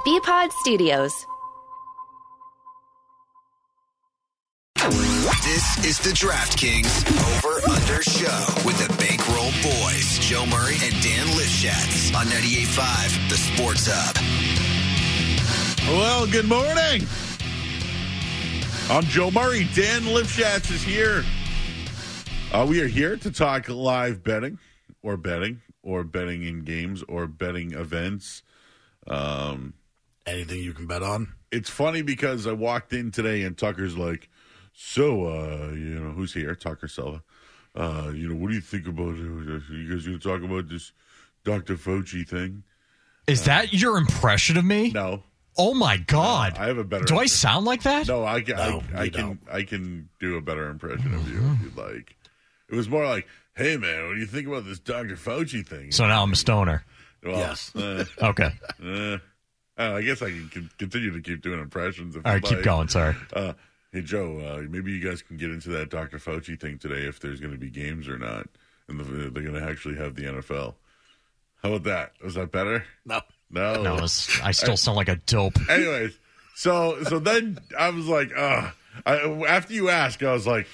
BPod Studios. This is the DraftKings Over-Under Show with the Bankroll Boys, Joe Murray and Dan Lifshatz on 98.5, The Sports Hub. Well, good morning. I'm Joe Murray. Dan Lifshatz is here. We are here to talk live betting or betting in games or betting events. Anything you can bet on. It's funny because I walked in today and Tucker's like, so, who's here? Tucker Silva. What do you think about you guys going to talk about this Dr. Fauci thing? Is that your impression of me? No. Oh my God! I have a better. Do I sound like that? No, I can do a better impression of you if you'd like. It was more like, "Hey man, what do you think about this Dr. Fauci thing?" So now I'm a stoner. Well, yes. Okay. I guess I can continue to keep doing impressions. All right, keep going. Sorry. Hey Joe, maybe you guys can get into that Dr. Fauci thing today if there's going to be games or not, and they're going to actually have the NFL. How about that? Was that better? No. No, I still sound like a dope. Anyways, so then I was like, after you asked, I was like,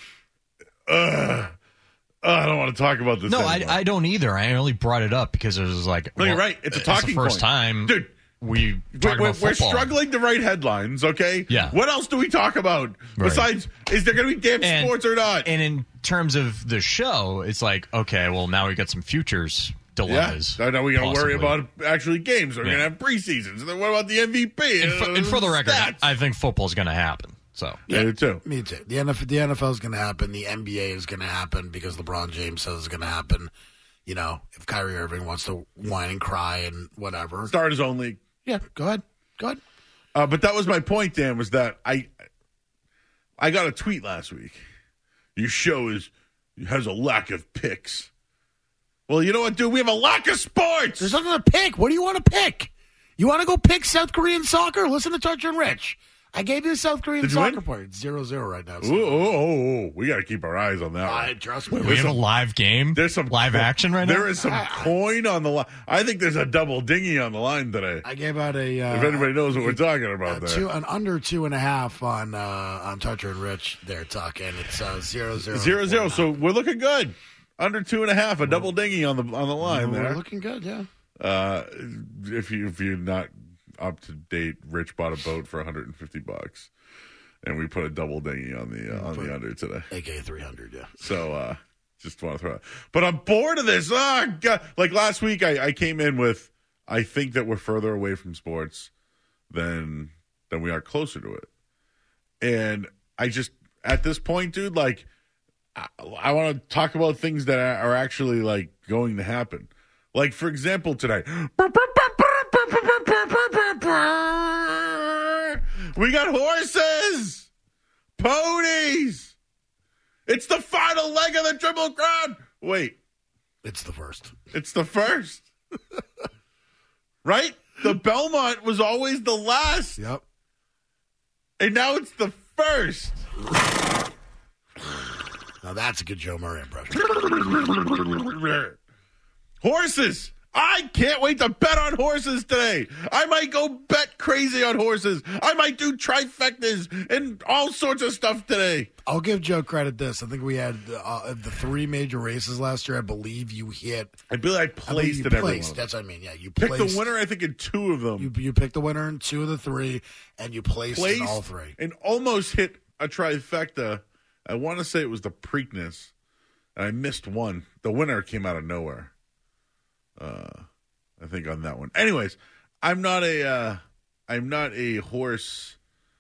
I don't want to talk about this. No, anymore. I don't either. I only brought it up because it was like, No, you're right. It's a talking the first point. time, Dude. We talk about We're football. struggling to write headlines, okay? Yeah. What else do we talk about besides, is there going to be damn sports or not? And in terms of the show, it's like, okay, well, now we got some futures dilemmas. Yeah. Now we got to worry possibly. about actually games. We're going to have preseasons. Then what about the MVP? And for the record, stats? I think football's going to happen. So I do too. Me too. The NFL is going to happen. The NBA is going to happen because LeBron James says it's going to happen. You know, if Kyrie Irving wants to whine and cry and whatever. Start his own league. Yeah, go ahead. But that was my point, Dan, was that I got a tweet last week. Your show has a lack of picks. Well, you know what, dude? We have a lack of sports. There's nothing to pick. What do you want to pick? You want to go pick South Korean soccer? Listen to Touch and Rich. I gave you the South Korean Did you soccer win? part. It's 0-0 right now. So. Oh, we got to keep our eyes on that one. Trust me. we have a live game. There's some live action right now. There is some coin on the line. I think there's a double dinghy on the line today. I gave out a. If anybody knows what we're talking about there. An under 2.5 on Toucher and Rich there, Tuck, and it's 0-0. 0-0. So we're looking good. Under 2.5, a double dinghy on the line there. We're looking good, yeah. If you're not up to date, Rich bought a boat for $150, and we put a double dinghy on the under today. AK 300, yeah. So just want to throw it. But I'm bored of this. Oh, God. Like last week, I came in with, I think that we're further away from sports than we are closer to it. And I just, at this point, dude, like, I want to talk about things that are actually, like, going to happen. Like, for example, today, we got horses, ponies. It's the final leg of the Triple Crown. Wait. It's the first. It's the first. Right? The Belmont was always the last. Yep. And now it's the first. Now that's a good Joe Murray impression. Horses. I can't wait to bet on horses today. I might go bet crazy on horses. I might do trifectas and all sorts of stuff today. I'll give Joe credit this. I think we had the 3 major races last year. I believe you hit. I believe I placed in every one. That's what I mean. Yeah, you picked placed the winner, I think, in 2 of them. You picked the winner in 2 of the 3, and you placed in all 3. And almost hit a trifecta. I want to say it was the Preakness, and I missed one. The winner came out of nowhere. I think on that one. Anyways, I'm not a horse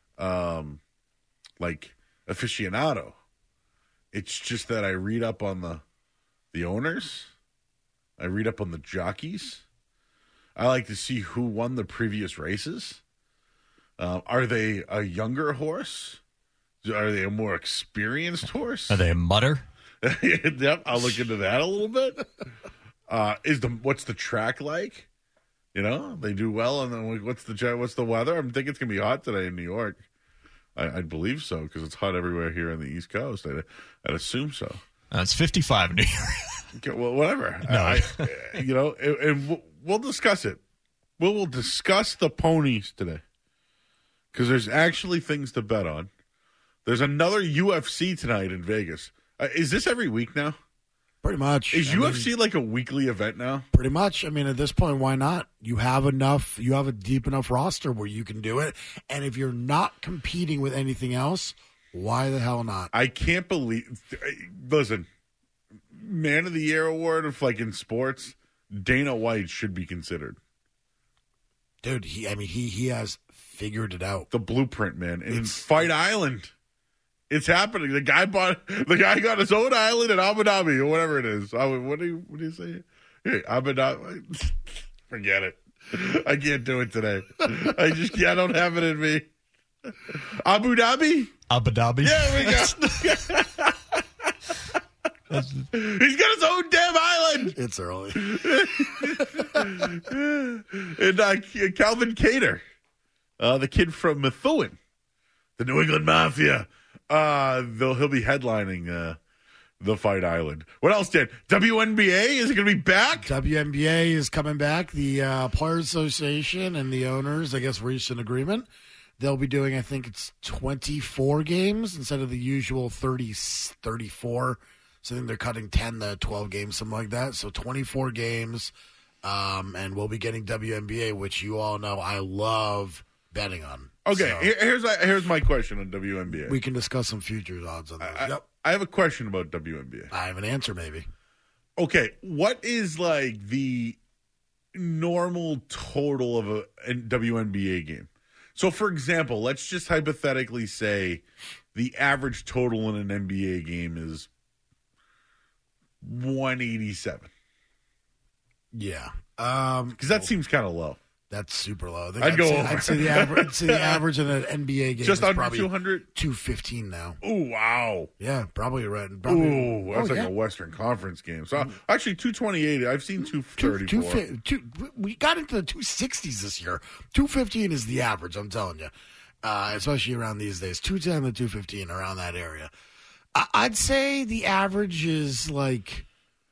like aficionado. It's just that I read up on the owners. I read up on the jockeys. I like to see who won the previous races. Are they a younger horse? Are they a more experienced horse? Are they a mutter? Yep, I'll look into that a little bit. What's the track like? You know, they do well, and then what's the weather? I'm thinking it's gonna be hot today in New York. I believe so because it's hot everywhere here on the East Coast. I'd assume so. It's 55 in New York. Okay, well, whatever. No. And we'll discuss it we'll discuss the ponies today because there's actually things to bet on. There's another UFC tonight in Vegas. Is this every week now? Pretty much. Is UFC like a weekly event now? Pretty much. I mean, at this point, why not? You have a deep enough roster where you can do it. And if you're not competing with anything else, why the hell not? I can't believe. Listen, Man of the Year award of like in sports, Dana White should be considered. Dude, he has figured it out. The blueprint, man. And in Fight Island, it's happening. The guy got his own island in Abu Dhabi or whatever it is. What do you say? Hey, Abu Dhabi. Forget it. I can't do it today. I don't have it in me. Abu Dhabi? Abu Dhabi. Yeah, we go. He's got his own damn island. It's early. And Calvin Cater, the kid from Methuen, the New England Mafia. He'll be headlining the Fight Island. What else, Dan? WNBA, is it going to be back? WNBA is coming back. The Players Association and the owners, I guess, reached an agreement. They'll be doing, I think it's 24 games instead of the usual 34. So I think they're cutting 10 to 12 games, something like that. So 24 games, and we'll be getting WNBA, which you all know I love betting on. Okay, so, here's my question on WNBA. We can discuss some futures odds on those. I have a question about WNBA. I have an answer, maybe. Okay, what is like the normal total of a WNBA game? So, for example, let's just hypothetically say the average total in an NBA game is 187. Yeah. Because that seems kind of low. That's super low. I'd say the average in an NBA game just is under probably 200? 215 now. Oh, wow. Yeah, probably right. Ooh, that's a Western Conference game. So, actually, 228. I've seen 234. We got into the 260s this year. 215 is the average, I'm telling you. Especially around these days. 210 to 215, around that area. I'd say the average is like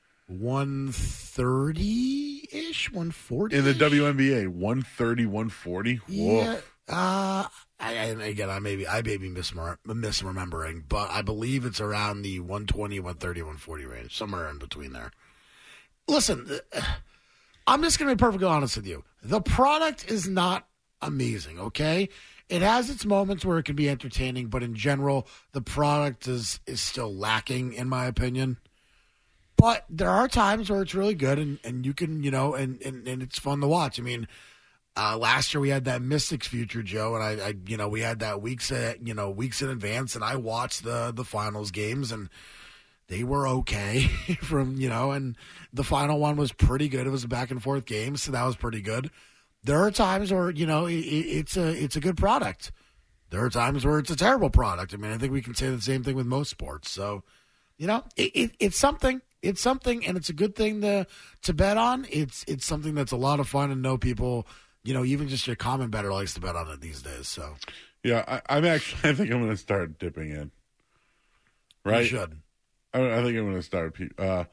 130-ish, 140. In the WNBA, 130, 140. Yeah. I may be misremembering, but I believe it's around the 120, 130, 140 range, somewhere in between there. Listen, I'm just going to be perfectly honest with you. The product is not amazing, okay? It has its moments where it can be entertaining, but in general, the product is still lacking, in my opinion. But there are times where it's really good, and you can, and it's fun to watch. I mean, last year we had that Mystics future, Joe, and we had that weeks in advance, and I watched the finals games, and they were okay and the final one was pretty good. It was a back and forth game, so that was pretty good. There are times where, it's a good product. There are times where it's a terrible product. I mean, I think we can say the same thing with most sports. So, it's something. It's something, and it's a good thing to bet on. It's something that's a lot of fun, and know people, even just your common bettor likes to bet on it these days. So, yeah, I think I'm going to start dipping in. Right? You should. I think I'm going to start with the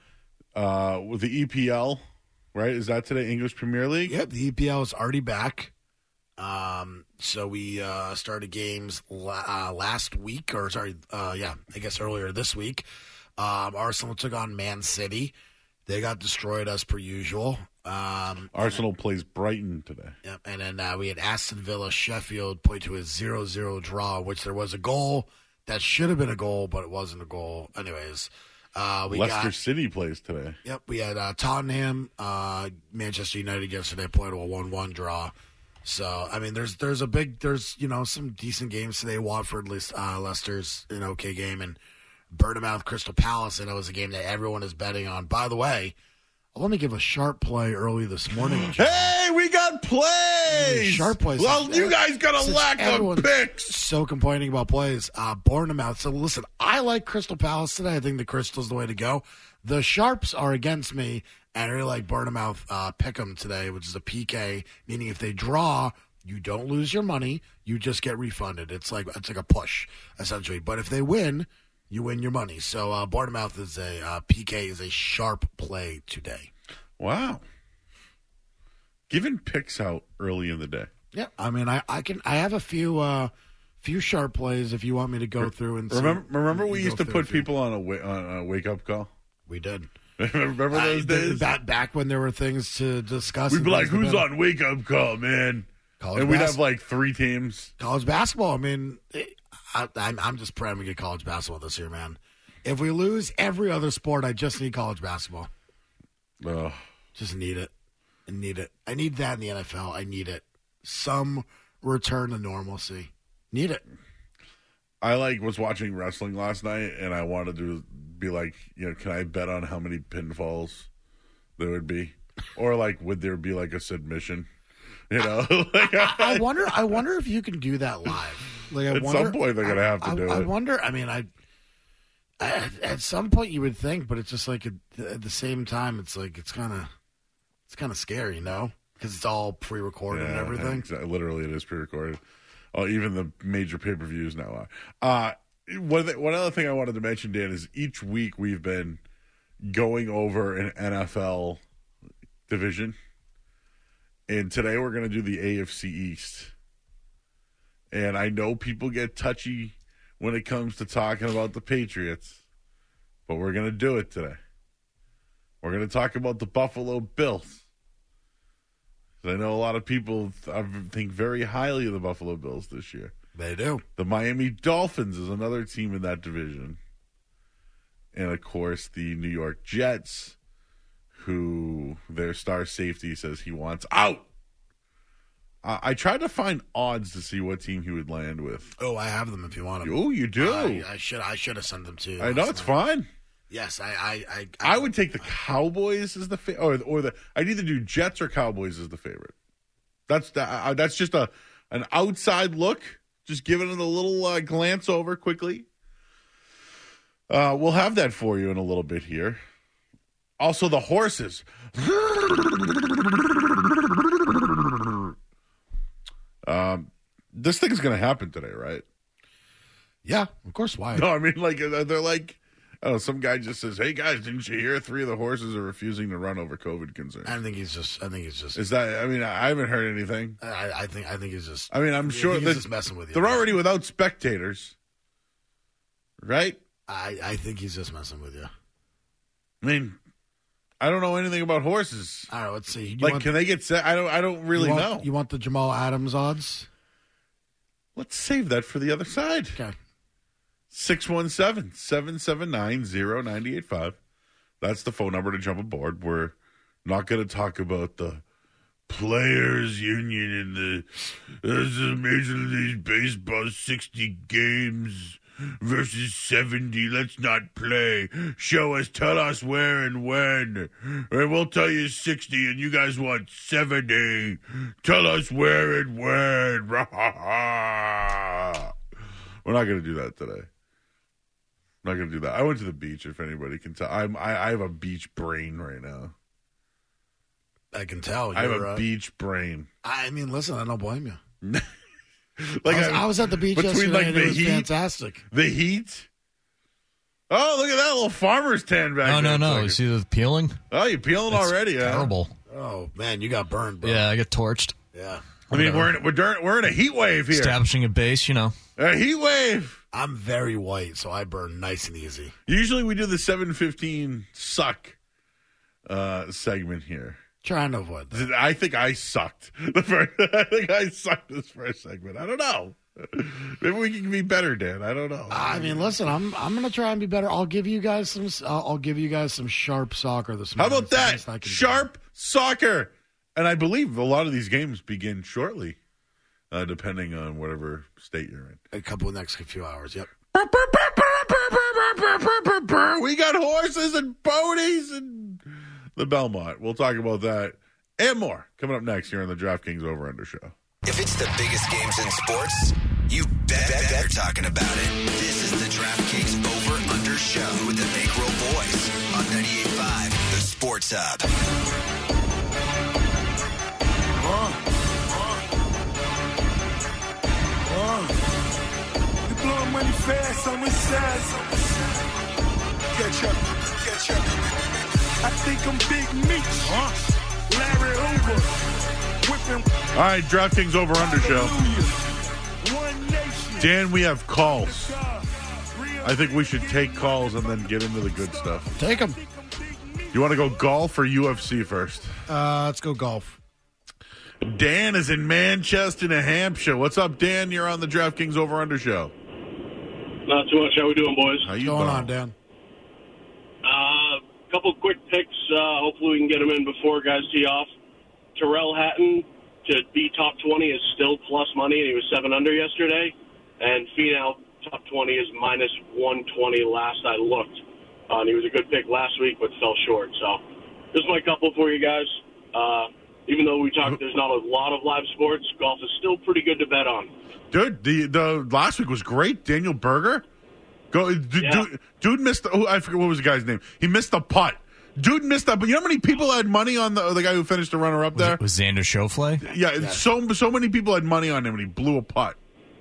EPL. Right? Is that today, English Premier League? Yep, the EPL is already back. So we started games last week, I guess earlier this week. Arsenal took on Man City. They got destroyed as per usual. Arsenal plays Brighton today. Yep, and then we had Aston Villa, Sheffield played to a 0-0 draw, which there was a goal that should have been a goal, but it wasn't a goal. Anyways. Leicester City plays today. Yep, we had Tottenham, Manchester United yesterday played a 1-1 draw. So I mean, there's some decent games today. Watford, Leicester's an okay game, and Bournemouth, Crystal Palace. I know is a game that everyone is betting on. By the way, let me give a sharp play early this morning. Hey, we got plays! Sharp plays. Well, you guys got a lack of picks. So complaining about plays. Bournemouth. So listen, I like Crystal Palace today. I think the Crystal's the way to go. The Sharps are against me, and I really like Bournemouth pick'em today, which is a PK, meaning if they draw, you don't lose your money, you just get refunded. It's like a push, essentially. But if they win, you win your money. So Bournemouth is PK is a sharp play today. Wow. giving picks out early in the day. Yeah, I mean, I have a few sharp plays if you want me to go through and remember we used to put people on a wake up call. We did. Remember those days? Back when there were things to discuss. We'd be like, "Who's on wake up call, man?" And we'd have like 3 teams. College basketball. I mean, I'm just praying we get college basketball this year, man. If we lose every other sport, I just need college basketball. Just need it. I need it. I need that in the NFL. I need it. Some return to normalcy. Need it. I was watching wrestling last night, and I wanted to be like, can I bet on how many pinfalls there would be, or would there be a submission? I wonder if you can do that live. At some point, they're gonna have to do it. I wonder. I mean, at some point you would think, but it's just at the same time, it's kind of scary, because it's all pre-recorded and everything. Exactly. Literally, it is pre-recorded. Oh, even the major pay-per-views now are. One other thing I wanted to mention, Dan, is each week we've been going over an NFL division, and today we're going to do the AFC East. And I know people get touchy when it comes to talking about the Patriots, but we're going to do it today. We're going to talk about the Buffalo Bills. I know a lot of people think very highly of the Buffalo Bills this year. They do. The Miami Dolphins is another team in that division. And, of course, the New York Jets, who their star safety says he wants out. I tried to find odds to see what team he would land with. Oh, I have them if you want them. Oh, you do? I should have sent them to you. I know, it's fine. Yes, I would take the Cowboys as the favorite, or I'd either do Jets or Cowboys as the favorite. That's just an outside look. Just giving it a little glance over quickly. We'll have that for you in a little bit here. Also, the horses. This thing's going to happen today, right? Yeah, of course. Why? No, I mean, they're like, oh, some guy just says, "Hey guys, didn't you hear 3 of the horses are refusing to run over COVID concerns?" I think he's just. Is that? I mean, I haven't heard anything. I think he's just. I mean, I'm sure he's just messing with you. They're already without spectators, right? I think he's just messing with you. I mean, I don't know anything about horses. All right, let's see. Can they get set? I don't really know. You want the Jamal Adams odds? Let's save that for the other side. Okay. 617-779-0985. That's the phone number to jump aboard. We're not going to talk about the players union and the Major League Baseball 60 games versus 70. Let's not play. Show us, tell us where and when. And we'll tell you 60 and you guys want 70. Tell us where and when. We're not going to do that today. I'm not going to do that. I went to the beach, if anybody can tell. I have a beach brain right now. I can tell. I have a beach brain. I mean, listen, I don't blame you. I was at the beach yesterday, and it was fantastic. The heat. Oh, look at that little farmer's tan back there. No. You see the peeling? Oh, you're peeling already, terrible. Huh? Oh, man, you got burned, bro. Yeah, I get torched. Yeah. I mean, we're in a heat wave here. Establishing a base, A heat wave. I'm very white, so I burn nice and easy. Usually we do the 7:15 suck segment here. Trying to avoid that. I think I sucked. I sucked this first segment. I don't know. Maybe we can be better, Dan. I don't know. I mean, listen, I'm going to try and be better. I'll give you guys some sharp soccer this morning. How about that? Sharp soccer. And I believe a lot of these games begin shortly, depending on whatever state you're in. A couple of next few hours, yep. We got horses and ponies and the Belmont. We'll talk about that and more coming up next here on the DraftKings Over Under Show. If it's the biggest games in sports, you bet they're talking about it. This is the DraftKings Over Under Show with the Bankroll Boys on 98.5, the Sports Hub. You blowing money fast on this side. Catch up. I think I'm Big Meech. Larry Hoover. Whipping. All right, DraftKings Over Under Show. One nation. Dan, we have calls. I think we should take calls and then get into the good stuff. Take them. You want to go golf or UFC first? Let's go golf. Dan is in Manchester, New Hampshire. What's up, Dan? You're on the DraftKings Over Under Show. Not too much. How we doing, boys? How you What's going doing? on, Dan? Couple quick picks. Hopefully we can get them in before guys tee off. Terrell Hatton to be top 20 is still plus money, and he was 7 under yesterday. And Finau top 20 is minus 120 last I looked. And he was a good pick last week, but fell short. So just my couple for you guys. Even though we talked, there's not a lot of live sports, golf is still pretty good to bet on. Dude, the last week was great. Daniel Berger. Yeah. Dude missed I forget what was the guy's name. He missed the putt. Dude missed that. But you know how many people had money on the guy who finished the runner up there? Was Xander Schauffele? Yeah, so many people had money on him, and he blew a putt.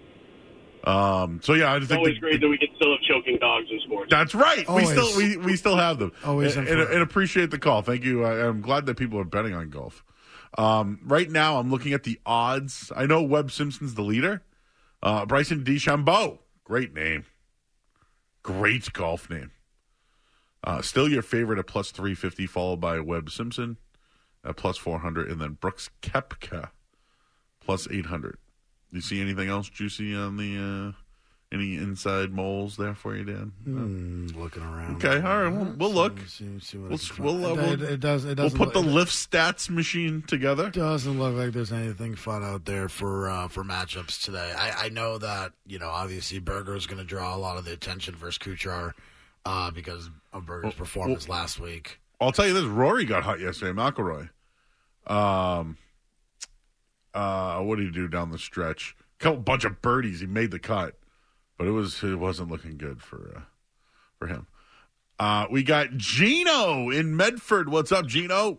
So yeah, I just It's think always great that we can still have choking dogs in sports. that's right. Always. We still have them. Always and, and and forever. appreciate the call. Thank you. I'm glad that people are betting on golf. Right now, I'm looking at the odds. I know Webb Simpson's the leader. Bryson DeChambeau, great name, great golf name. Still your favorite at plus 350, followed by Webb Simpson at plus 400, and then Brooks Koepka plus 800. You see anything else juicy on the any inside moles there for you, Dan? Looking around. Okay, all right, we'll look. See what We'll I can we'll, find. we'll, It doesn't we'll put the look, lift stats machine together. doesn't look like there's anything fun out there for matchups today. I know that, obviously Berger is going to draw a lot of the attention versus Kuchar because of Berger's performance last week. I'll tell you this: Rory got hot yesterday. McIlroy. What did he do down the stretch? Bunch of birdies. He made the cut, but it wasn't looking good for him. We got Gino in Medford. What's up, Gino?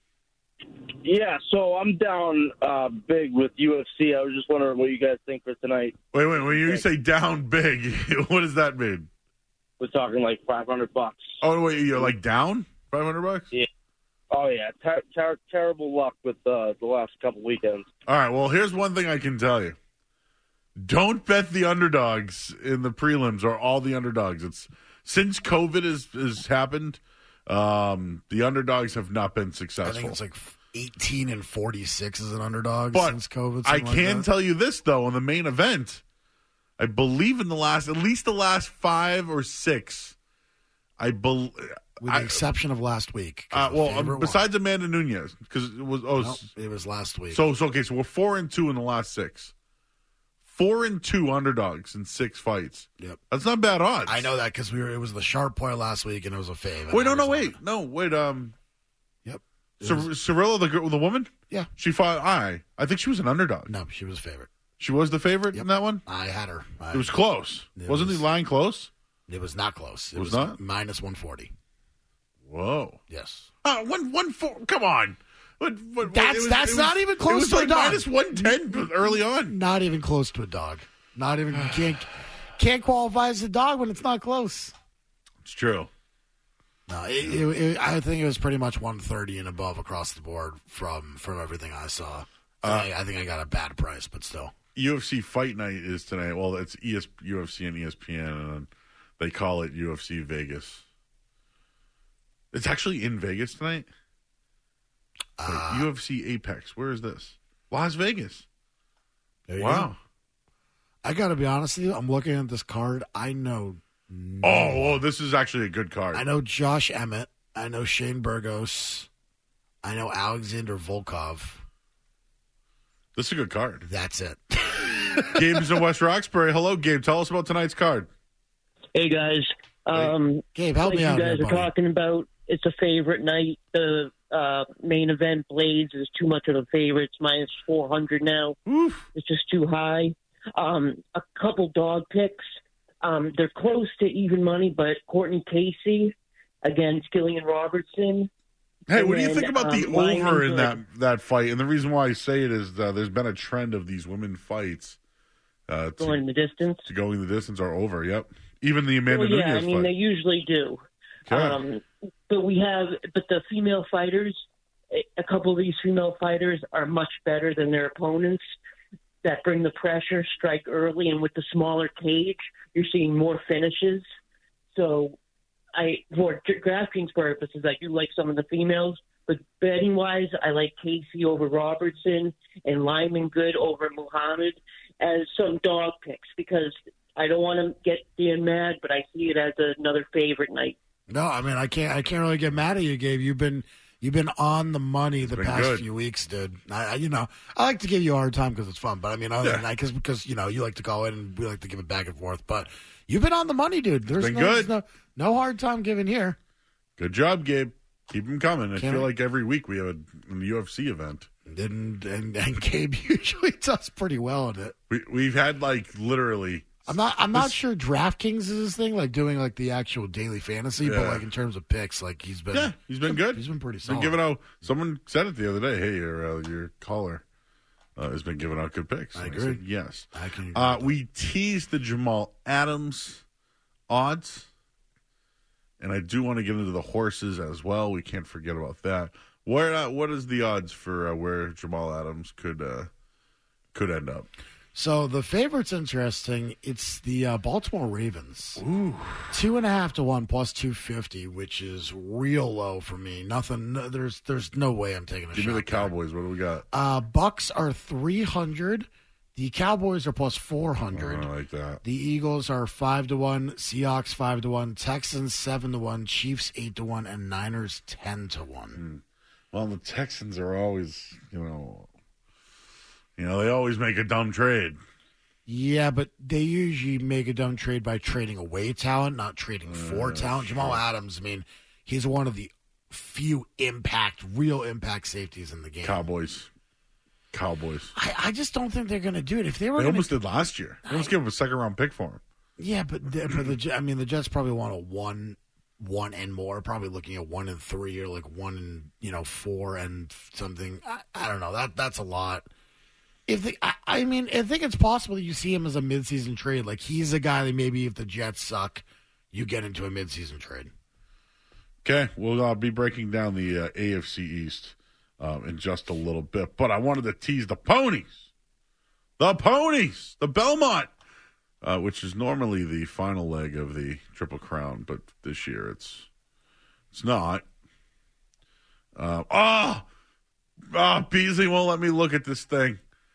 Yeah, so I'm down big with UFC. I was just wondering what you guys think for tonight. Wait. When you say down big, what does that mean? We're talking like $500. Oh wait, you're like down $500? Yeah. Oh yeah, terrible luck with the last couple weekends. All right. Well, here's one thing I can tell you: don't bet the underdogs in the prelims or all the underdogs. It's since COVID has happened, the underdogs have not been I successful. think it's like 18 and 46 as an underdog But since COVID. I something like can that. tell you this though: on the main event, I believe in at least the last 5 or 6, I believe. with the exception of last week. 'cause the favorite won. Besides Amanda Nunes, because it was Nope, it was last week. so okay. So we're 4-2 in the last 6. 4-2 underdogs in 6 fights. Yep. That's not bad odds. I know that because it was the sharp point last week and it was a fave. Wait, and I wait. Yep. It was- Cirilla, the woman. Yeah. She fought. I think she was an underdog. No, she was favorite. She was the favorite Yep. in that one. I had her. It was close. It Wasn't was- the line close? It was not close. It Was was not? minus 140. Whoa. Yes. 1-4. Come on. That's not even close It was to a like dog. minus 110 early on. Not even close to a dog. Not even can't qualify as a dog when it's not close. It's true. No, I think it was pretty much 130 and above across the board from everything I saw. I think I got a bad price, but still. UFC Fight Night is tonight. Well, it's UFC and ESPN, and they call it UFC Vegas. It's actually in Vegas tonight. Wait, UFC Apex. Where is this? Las Vegas. There you Wow. go. I got to be honest with you. I'm looking at this card. I know Oh, this is actually a good card. I know Josh Emmett. I know Shane Burgos. I know Alexander Volkov. This is a good card. That's it. Gabe's in West Roxbury. Hello, Gabe. Tell us about tonight's card. Hey guys, Gabe, help like me you out guys here, are buddy. talking about, it's a favorite night. The main event Blades is too much of a favorite. It's minus 400 now. Oof. It's just too high. A couple dog picks. They're close to even money, but Courtney Casey against Gillian Robertson. Hey, what do you And think about the then, Lyman over in Good. that fight? And the reason why I say it is there's been a trend of these women fights Going the distance. to going the distance are over. Yep. Even the Amanda Well, yeah, I Nunes mean, fight. they usually do. Okay. But the female fighters, a couple of these female fighters are much better than their opponents that bring the pressure, strike early, and with the smaller cage, you're seeing more finishes. So for DraftKings purposes, I do like some of the females, but betting-wise, I like Casey over Robertson and Lyman Good over Muhammad as some dog picks because I don't want to get Dan mad, but I see it as another favorite night. No, I mean I can't really get mad at you, Gabe. You've been on the money the past few weeks, dude. I like to give you a hard time because it's fun, but I mean other than that, because you like to call in and we like to give it back and forth. But you've been on the money, dude. There's no hard time given here. Good job, Gabe. Keep them coming. I feel like every week we have a UFC event. And Gabe usually does pretty well at it. We've had literally. I'm not sure DraftKings is his thing, doing the actual daily fantasy, but in terms of picks, he's been good. He's been pretty solid. Been giving out. Someone said it the other day. Hey, your caller has been giving out good picks. I agree. Said, yes. I can agree we teased the Jamal Adams odds, and I do want to get into the horses as well. We can't forget about that. What is the odds for where Jamal Adams could end up? So the favorite's interesting. It's the Baltimore Ravens. Ooh. 2.5 to 1 plus 250, which is real low for me. Nothing. There's no way I'm taking a shot. Give me the Cowboys. What do we got? Bucks are 300. The Cowboys are plus 400. I like that. The Eagles are 5 to 1. Seahawks 5 to 1. Texans 7 to 1. Chiefs 8 to 1. And Niners 10 to 1. Well, the Texans are always, they always make a dumb trade. Yeah, but they usually make a dumb trade by trading away talent, not trading for talent. Sure. Jamal Adams, he's one of the few real impact safeties in the game. Cowboys. I just don't think they're going to do it. If they were, they almost did last year. They almost gave him a second-round pick for him. Yeah, but the Jets probably want a one and more. Probably looking at 1 and 3 or 1 and 4 and something. I don't know. That's a lot. I think it's possible that you see him as a midseason trade. He's a guy that maybe if the Jets suck, you get into a midseason trade. Okay, we'll be breaking down the AFC East in just a little bit. But I wanted to tease the ponies. The Belmont, which is normally the final leg of the Triple Crown, but this year it's not. Beasley won't let me look at this thing.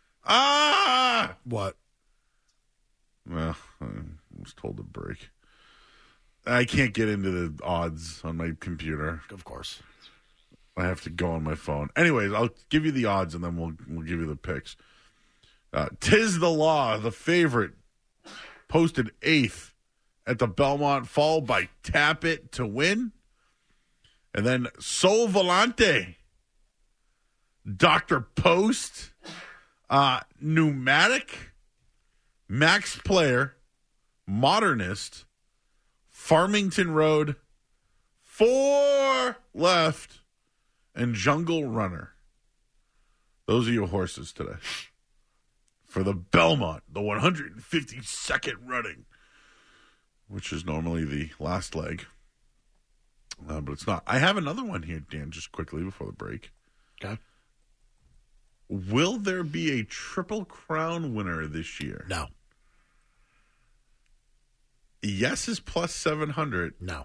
What? Well, I was told to break. I can't get into the odds on my computer. Of course. I have to go on my phone. Anyways, I'll give you the odds and then we'll give you the picks. Tiz the Law, the favorite, posted 8th at the Belmont, followed by Tap It to Win. And then Sol Volante, Dr. Post, Pneumatic, Max Player, Modernist, Farmington Road, 4 Left, and Jungle Runner. Those are your horses today. For the Belmont, the 152nd running, which is normally the last leg. But it's not. I have another one here, Dan, just quickly before the break. Okay. Will there be a Triple Crown winner this year? No. Yes is plus 700. No.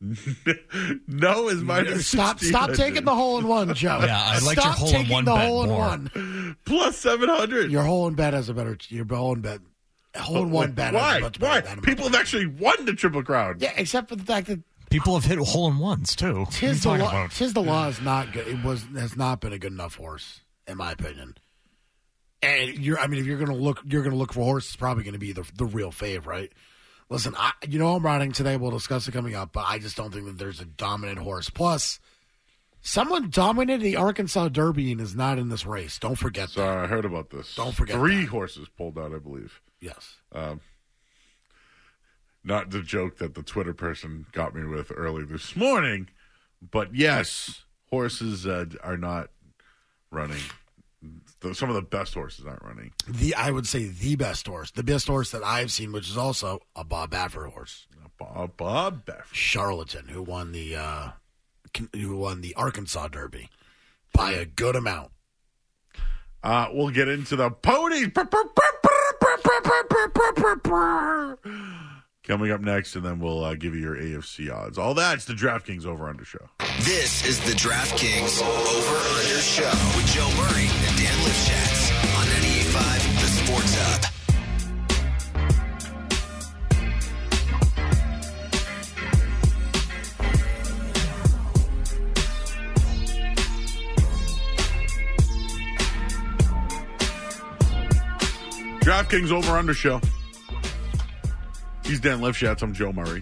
No is minus Stop taking the hole in one, Joe. Yeah, I like your hole in one bet more. Plus 700. Your hole in bet has a better. Your hole in bet. Hole in one bet. Why? Much Why? better People have actually won the Triple Crown. Yeah, except for the fact that people have hit hole in ones too. Tiz the Law is not good. Has not been a good enough horse, in my opinion. And if you're going to look for a horse, it's probably going to be the real fave, right? Listen, I'm riding today. We'll discuss it coming up, but I just don't think that there's a dominant horse. Plus, someone dominated the Arkansas Derby and is not in this race. Don't forget that. I heard about this. Don't forget 3 that. horses pulled out, I believe. Yes. Not the joke that the Twitter person got me with early this morning, but yes, horses are not running. Some of the best horses aren't running. I would say the best horse that I've seen, which is also a Bob Baffert horse. Bob Baffert, Charlatan, who won the Arkansas Derby. by a good amount. We'll get into the ponies. Coming up next, and then we'll give you your AFC odds. All that's the DraftKings Over-Under Show. This is the DraftKings Over-Under Show with Joe Murray and Dan Lipschatz on 98.5 The Sports Hub. DraftKings Over-Under Show. He's Dan Lipschatz. I'm Joe Murray.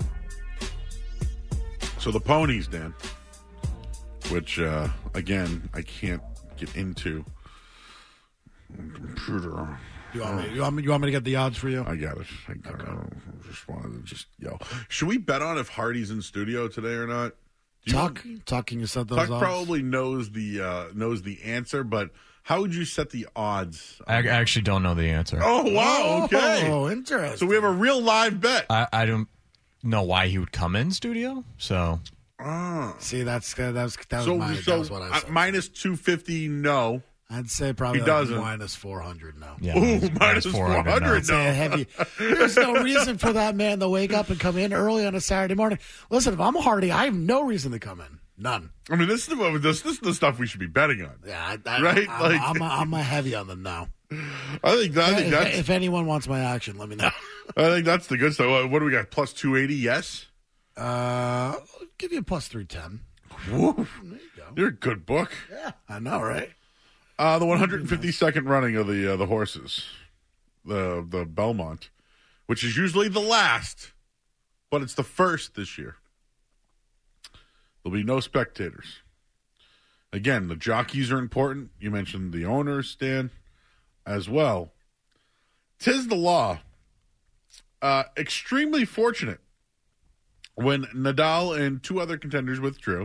So the ponies, Dan, which, again, I can't get into. Computer. You want me to get the odds for you? I got it. I just wanted to yell. Should we bet on if Hardy's in studio today or not? Can you set those Tuck odds? probably knows the answer, but how would you set the odds? I actually don't know the answer. Oh, wow. Okay. Oh, interesting. So we have a real live bet. I don't know why he would come in studio. So See, that was what I said. Minus 250, no. I'd say probably He doesn't. minus 400 now. yeah, Ooh, minus 400, Say a heavy. There's no reason for that man to wake up and come in early on a Saturday morning. Listen, if I'm Hardy, I have no reason to come in. None. I mean, this is the stuff we should be betting on. Yeah, Right? I'm a heavy on them now. I think that's If anyone wants my action, let me know. I think that's the good stuff. What do we got? Plus 280? Yes. I'll give you a plus 310. Woo. There you go. You're a good book. Yeah, I know, right? The 152nd running of the horses, the Belmont, which is usually the last, but it's the first this year. There'll be no spectators. Again, the jockeys are important. You mentioned the owners, Stan, as well. 'Tis the law. Extremely fortunate when Nadal and two other contenders withdrew.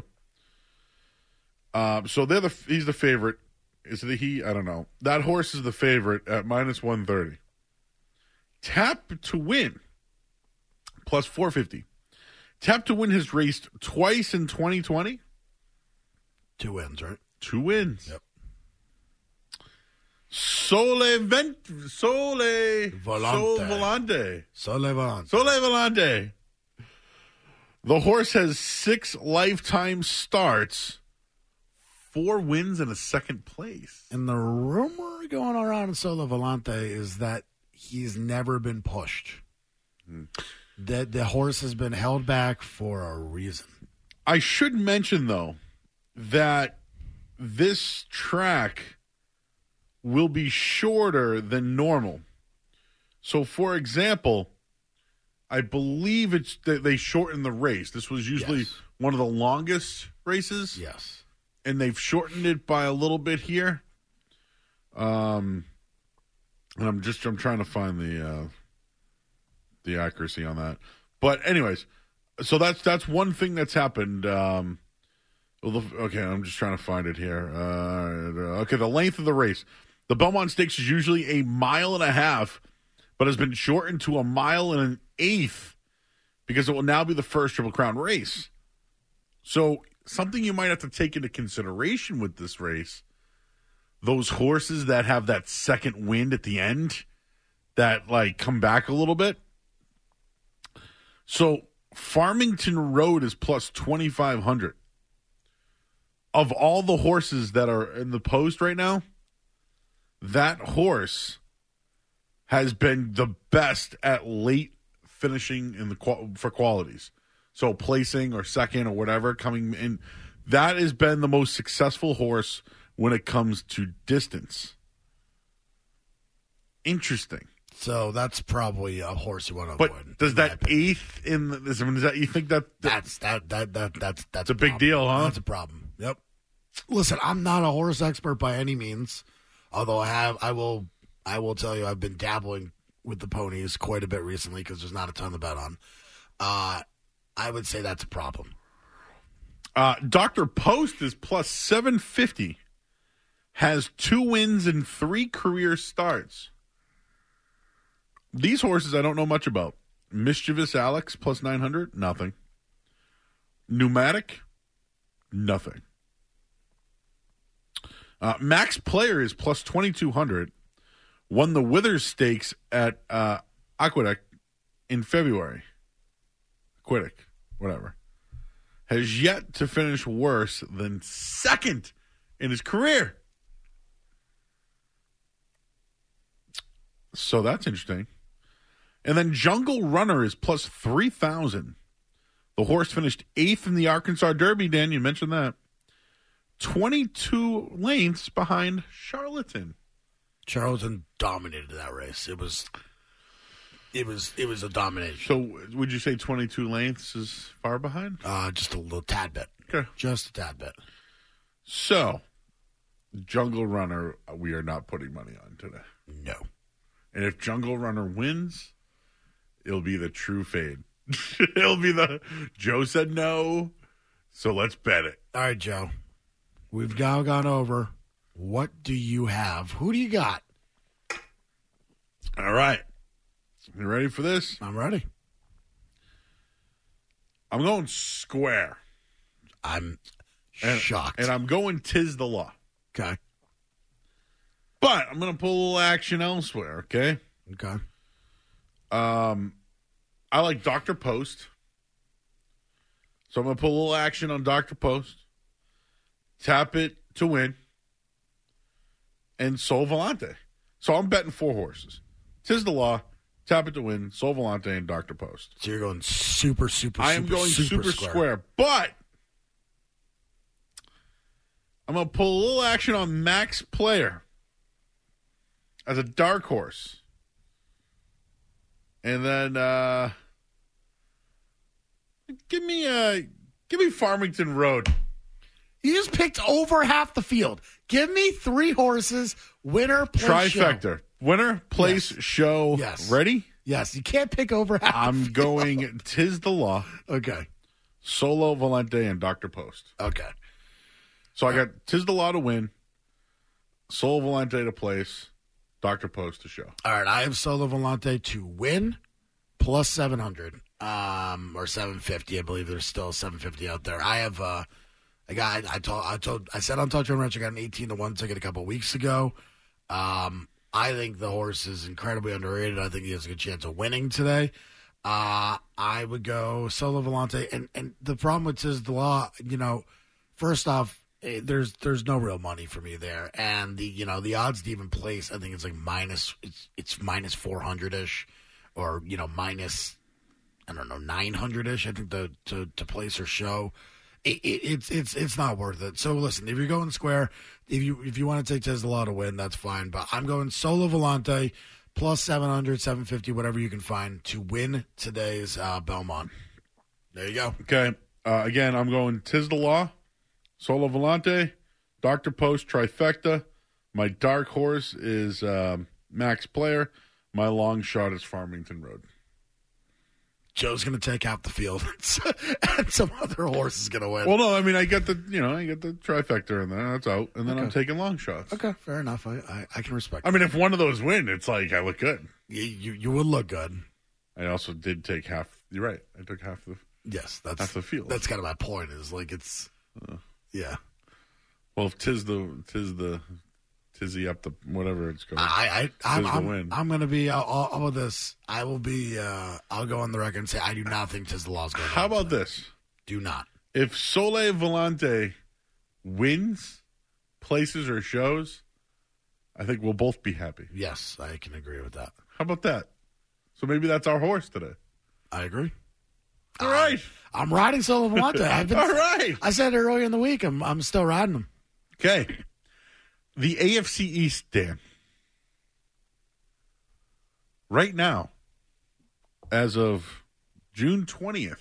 So he's the favorite. Is it a he? I don't know. That horse is the favorite at minus 130. Tap to Win, plus 450. Tap to Win has raced twice in 2020. 2 wins, right? 2 wins. Yep. Sole Volante. Volante. The horse has 6 lifetime starts, 4 wins, and a second place. And the rumor going around in Sole Volante is that he's never been pushed. That the horse has been held back for a reason. I should mention, though, that this track will be shorter than normal. So, for example, I believe it's that they shortened the race. This was usually one of the longest races. Yes. And they've shortened it by a little bit here. And I'm trying to find the accuracy on that. But anyways, so that's one thing that's happened. Okay, I'm just trying to find it here. Okay, the length of the race. The Belmont Stakes is usually 1.5 miles, but has been shortened to 1 1/8 miles because it will now be the first Triple Crown race. So something you might have to take into consideration with this race, those horses that have that second wind at the end that like come back a little bit. So Farmington Road is plus 2,500. Of all the horses that are in the post right now, that horse has been the best at late finishing in for qualities. So placing or second or whatever coming in, that has been the most successful horse when it comes to distance. Interesting. So that's probably a horse you want to But avoid. does that eighth in this? I mean, does that you think that's a big deal, huh? That's a problem. Yep. Listen, I'm not a horse expert by any means, although I will tell you I've been dabbling with the ponies quite a bit recently because there's not a ton to bet on. I would say that's a problem. Dr. Post is plus 750, has 2 wins and 3 career starts. These horses I don't know much about. Mischievous Alex plus 900, nothing. Pneumatic, nothing. Max Player is plus 2,200. Won the Withers Stakes at Aqueduct in February. Aqueduct, whatever. Has yet to finish worse than second in his career. So that's interesting. And then Jungle Runner is plus 3,000. The horse finished 8th in the Arkansas Derby, Dan. You mentioned that. 22 lengths behind Charlatan. Charlatan dominated that race. It was a domination. So would you say 22 lengths is far behind? Just a little tad bit. Okay. Just a tad bit. So, Jungle Runner, we are not putting money on today. No. And if Jungle Runner wins, it'll be the true fade. It'll be the Joe said no, so let's bet it. All right, Joe. We've now gone over. What do you have? Who do you got? All right. You ready for this? I'm ready. I'm going square. I'm shocked. And I'm going Tiz the Law. Okay. But I'm going to pull a little action elsewhere, okay? Okay. I like Dr. Post. So I'm going to pull a little action on Dr. Post. Tap it to win. And Sol Volante. So I'm betting 4 horses. Tiz the Law, Tap it to win, Sol Volante, and Dr. Post. So you're going super I am going super square. But I'm going to pull a little action on Max Player as a dark horse. And then give me Farmington Road. You just picked over half the field. Give me 3 horses, winner, place, Trifecta. show. Winner, place, Yes. show. Yes. Ready? Yes, you can't pick over half I'm the field. going Tiz the Law, Okay. Solo Volante, and Dr. Post. Okay. So I got Tiz the Law to win, Solo Volante to place, Dr. Post to show. All right, I have Solo Volante to win plus 700 or 750. I believe there's still 750 out there. I have a guy I said on Touch on Ranch I got an 18-1 ticket a couple weeks ago. I think the horse is incredibly underrated. I think he has a good chance of winning today. I would go Solo Volante, and the problem with Tiz the Law, first off, there's no real money for me there, and the odds to even place, I think it's like it's minus 400-ish, or minus, I don't know, 900-ish. I think to place or show, it's not worth it. So listen, if you're going square, if you want to take Tiz the Law to win, that's fine. But I'm going Solo Volante plus 700, 750, whatever you can find to win today's Belmont. There you go. Okay. Again, I'm going Tiz the Law, Solo Volante, Dr. Post, Trifecta. My dark horse is Max Player. My long shot is Farmington Road. Joe's going to take out the field, and some other horse is going to win. Well, no, I mean, I get the trifecta in there. That's out, and then I'm taking long shots. Okay, fair enough. I can respect. I mean, if one of those win, it's like I look good. You would look good. I also did take half. You're right. I took half the. Yes, half the field. That's kind of my point. Is like it's, yeah. Well, if Tizzy up the whatever it's called. I'm going to be all with this. I will be. I'll go on the record and say I do not think Tiz the Law is going to. How about this? Do not. If Sole Volante wins, places or shows, I think we'll both be happy. Yes, I can agree with that. How about that? So maybe that's our horse today. I agree. All right. I'm riding Solo Volante. All right. I said it earlier in the week. I'm still riding him. Okay. The AFC East, Dan. Right now, as of June 20th,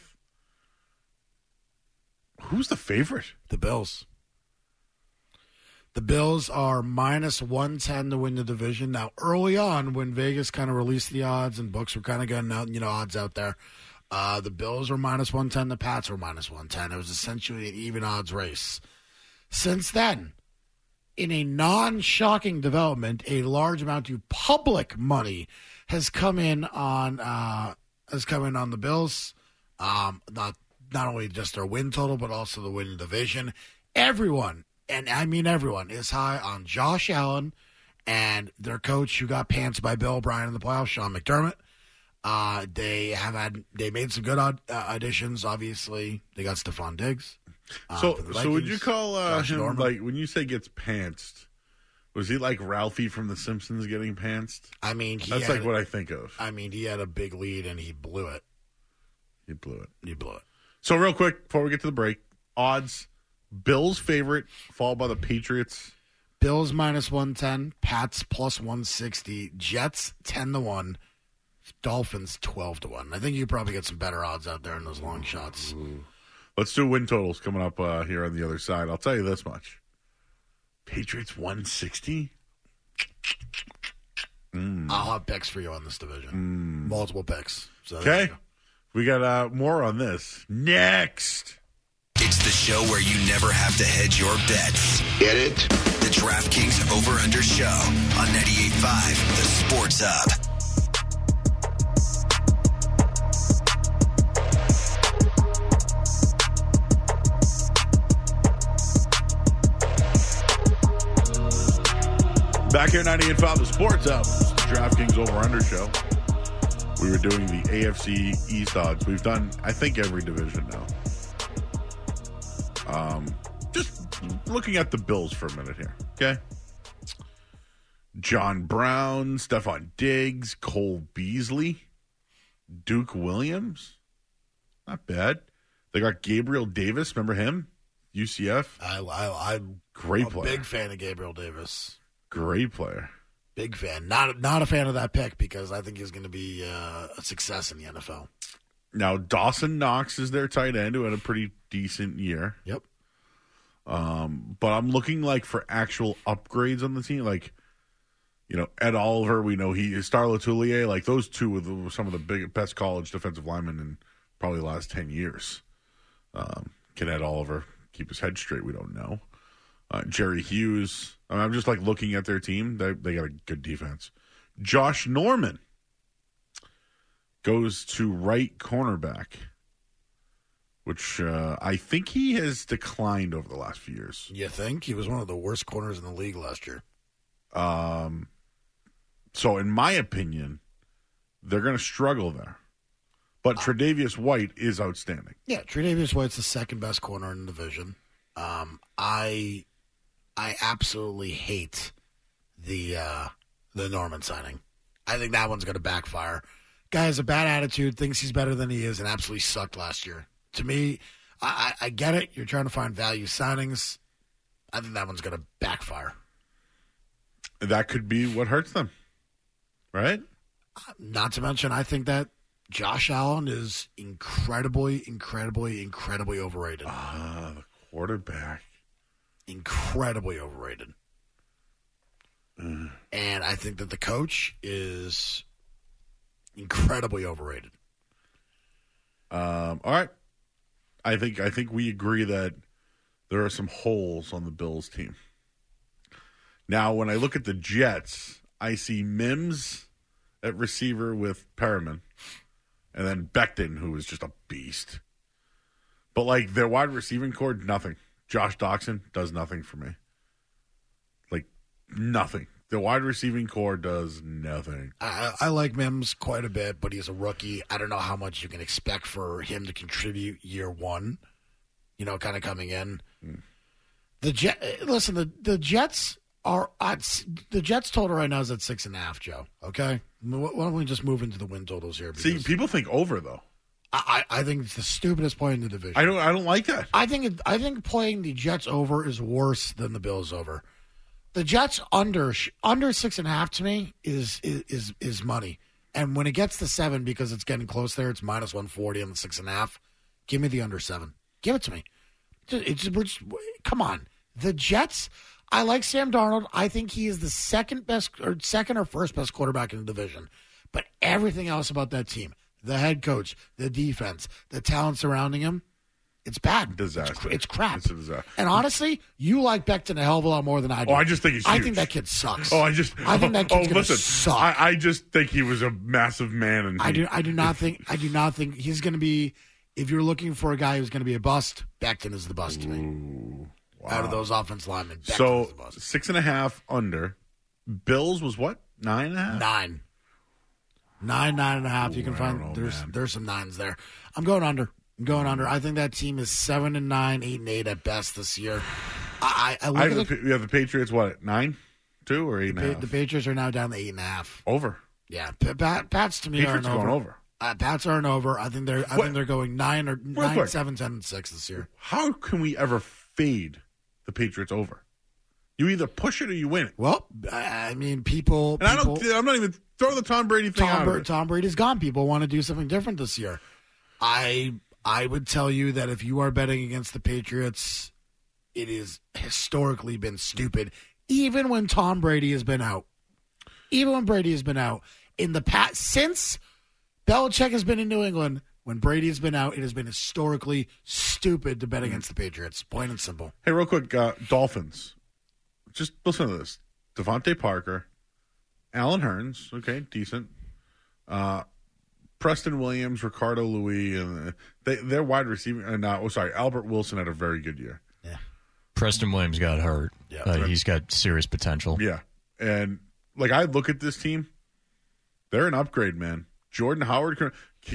who's the favorite? The Bills. The Bills are minus 110 to win the division. Now, early on, when Vegas kind of released the odds and books were kind of getting out, odds out there, the Bills were minus 110. The Pats were minus 110. It was essentially an even odds race. Since then, in a non-shocking development, a large amount of public money has come in on the Bills. Not only just their win total, but also the win division. Everyone and I mean everyone, is high on Josh Allen and their coach who got pants by Bill O'Brien in the playoffs, Sean McDermott. They made some good additions. Obviously, they got Stephon Diggs. So would you call him Norman. like when you say gets pantsed? Was he like Ralphie from The Simpsons getting pantsed? I mean, That's like what I think of. I mean, he had a big lead and he blew it. He blew it. He blew it. So real quick before we get to the break, odds: Bills favorite, followed by the Patriots. Bills -110, Pats +160, Jets 10-1, Dolphins 12-1. I think you probably get some better odds out there in those long shots. Let's do win totals coming up here on the other side. I'll tell you this much: Patriots 160. I'll have picks for you on this division. Multiple picks. So there you Okay, go. we got more on this next. It's the show where you never have to hedge your bets. Get it? The DraftKings Over-Under Show on 98.5 The Sports Hub. Back here, 98.5 The Sports Hub. It's the DraftKings Over-Under Show. We were doing the AFC East odds. We've done, I think, every division now. Just looking at the Bills for a minute here, okay? John Brown, Stephon Diggs, Cole Beasley, Duke Williams. Not bad. They got Gabriel Davis. Remember him? UCF. I'm Great a player. big fan of Gabriel Davis. Great player. Big fan. Not a fan of that pick because I think he's going to be a success in the NFL. Now, Dawson Knox is their tight end who had a pretty decent year. Yep. But I'm looking like for actual upgrades on the team. Like, you know, Ed Oliver, we know he is Star Lotullier. Like, those two were some of the best college defensive linemen in probably the last 10 years. Can Ed Oliver keep his head straight? We don't know. Jerry Hughes. I'm just like looking at their team. They got a good defense. Josh Norman goes to right cornerback, which I think he has declined over the last few years. You think? He was one of the worst corners in the league last year. So in my opinion, they're going to struggle there. But Tre'Davious White is outstanding. Yeah, Tre'Davious White's the second best corner in the division. I absolutely hate the Norman signing. I think that one's going to backfire. Guy has a bad attitude, thinks he's better than he is, and absolutely sucked last year. To me, I get it. You're trying to find value signings. I think that one's going to backfire. That could be what hurts them, right? Not to mention, I think that Josh Allen is incredibly overrated. The quarterback. Incredibly overrated. And I think that the coach is incredibly overrated. All right. I think we agree that there are some holes on the Bills team. Now, when I look at the Jets, I see Mims at receiver with Perriman, and then Becton, who is just a beast. But, like, their wide receiving core, nothing. Josh Doxson does nothing for me. Like, nothing. The wide receiving core does nothing. I like Mims quite a bit, but he's a rookie. I don't know how much you can expect for him to contribute year one, kind of coming in. The Jets are the Jets total right now is at 6.5, Joe. Okay? Why don't we just move into the win totals here? See, people think over, though. I think it's the stupidest play in the division. I don't like that. I think playing the Jets over is worse than the Bills over. The Jets under 6.5 to me is money, and when it gets to 7 because it's getting close there, it's -140 on the 6.5. Give me the under 7. Give it to me. Come on, the Jets. I like Sam Darnold. I think he is the second or first best quarterback in the division, but everything else about that team. The head coach, the defense, the talent surrounding him, it's bad. Disaster. It's crap. It's a disaster. And honestly, you like Becton a hell of a lot more than I do. Oh, I just think he's huge. I think that kid sucks. I think that kid's going to suck. I just think he was a massive man. And I do not think he's going to be, if you're looking for a guy who's going to be a bust, Becton is the bust to me. out of those offensive linemen. So 6.5 under. Bills was what? 9.5? 9. 9.5. You can find there's some 9s there. I'm going under. I think that team is 7-9, 8-8 at best this year. I look at you have the Patriots. What 9-2 or 8.5? The Patriots are now down to 8.5. Over. Yeah, Pats to me Patriots aren't going over. Pats aren't over. I think they're going 9 or 9, 7, 10, and 6 this year. How can we ever fade the Patriots over? You either push it or you win it. Well, I mean, people. And I'm not even throwing the Tom Brady thing out of it. Tom Brady's gone. People want to do something different this year. I would tell you that if you are betting against the Patriots, it has historically been stupid. Even when Tom Brady has been out. In the past, since Belichick has been in New England, when Brady has been out, it has been historically stupid to bet against the Patriots. Plain and simple. Hey, real quick, Dolphins. Just listen to this. Devontae Parker, Allen Hurns, okay, decent. Preston Williams, Ricardo Louis, and they're wide receiver. Albert Wilson had a very good year. Yeah. Preston Williams got hurt. Yeah, he's got serious potential. Yeah, and I look at this team, they're an upgrade, man. Jordan Howard.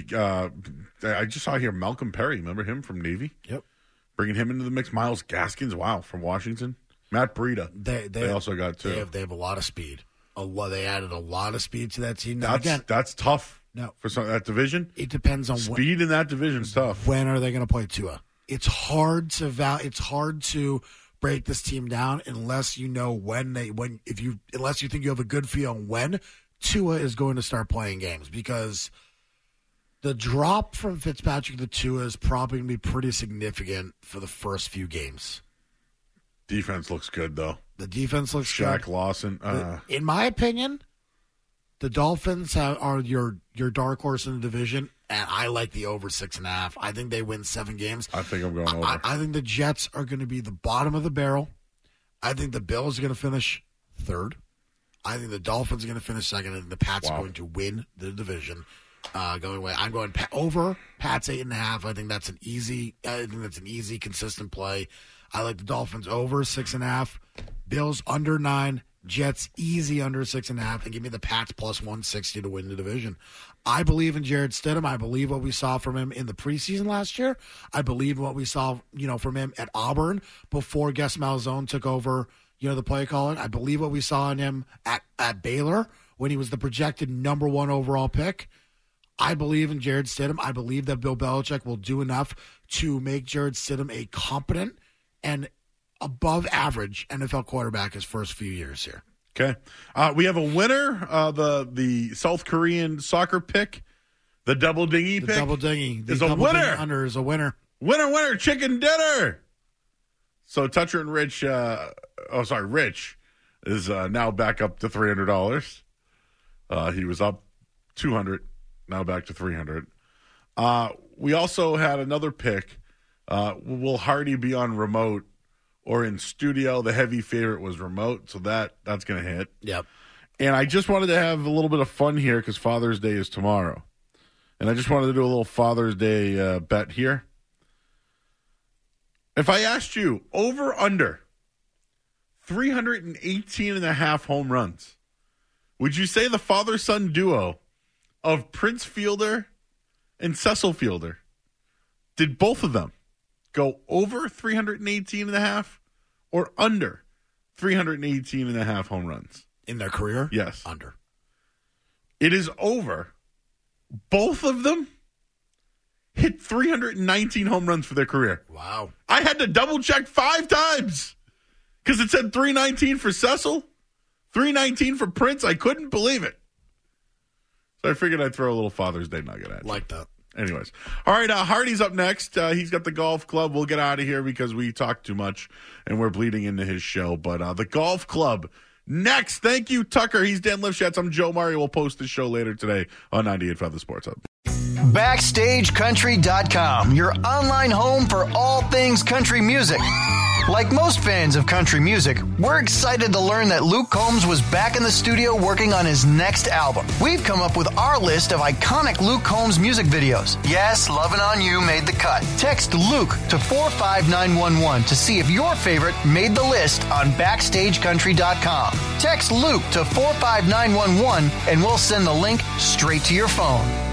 I just saw here Malcolm Perry. Remember him from Navy? Yep. Bringing him into the mix. Myles Gaskins, wow, from Washington. Matt Breida. They also got too. They have a lot of speed. They added a lot of speed to that team. That's tough. No, for that division. It depends on speed in that division is tough. When are they going to play Tua? It's hard to break this team down unless you know unless you think you have a good feel on when Tua is going to start playing games, because the drop from Fitzpatrick to Tua is probably going to be pretty significant for the first few games. Defense looks good, though. The defense looks good. Shaq Lawson. In my opinion, the Dolphins are your dark horse in the division, and I like the over 6.5. I think they win 7 games. I think I'm going over. I think the Jets are going to be the bottom of the barrel. I think the Bills are going to finish 3rd. I think the Dolphins are going to finish 2nd. I think the Pats are going to win the division. Going away. I'm going over Pats 8.5. I think that's an easy, consistent play. I like the Dolphins over 6.5. Bills under 9. Jets easy under 6.5. And give me the Pats plus 160 to win the division. I believe in Jarrett Stidham. I believe what we saw from him in the preseason last year. I believe what we saw, from him at Auburn before Gus Malzahn took over, the play calling. I believe what we saw in him at Baylor when he was the projected number 1 overall pick. I believe in Jarrett Stidham. I believe that Bill Belichick will do enough to make Jarrett Stidham a competent and above average NFL quarterback his first few years here. Okay. We have a winner, the South Korean soccer pick, the double dingy pick. The double dingy. Is a winner. Under is a winner. Winner, chicken dinner. So Toucher and Rich, Rich is now back up to $300. He was up $200, now back to $300. We also had another pick. Will Hardy be on remote or in studio? The heavy favorite was remote, so that's going to hit. Yep. And I just wanted to have a little bit of fun here because Father's Day is tomorrow. And I just wanted to do a little Father's Day bet here. If I asked you over under 318.5 home runs, would you say the father-son duo of Prince Fielder and Cecil Fielder, did both of them go over 318.5 or under 318.5 home runs? In their career? Yes. Under. It is over. Both of them hit 319 home runs for their career. Wow. I had to double check 5 times because it said 319 for Cecil, 319 for Prince. I couldn't believe it. So I figured I'd throw a little Father's Day nugget at you. Like that. Anyways. All right, Hardy's up next. He's got the golf club. We'll get out of here because we talked too much and we're bleeding into his show. But the golf club next. Thank you, Tucker. He's Dan Lifshatz. I'm Joe Mario. We'll post the show later today on 98.5 The Sports Hub. BackstageCountry.com, your online home for all things country music. Like most fans of country music, we're excited to learn that Luke Combs was back in the studio working on his next album. We've come up with our list of iconic Luke Combs music videos. Yes, Lovin' On You made the cut. Text Luke to 45911 to see if your favorite made the list on BackstageCountry.com. Text Luke to 45911 and we'll send the link straight to your phone.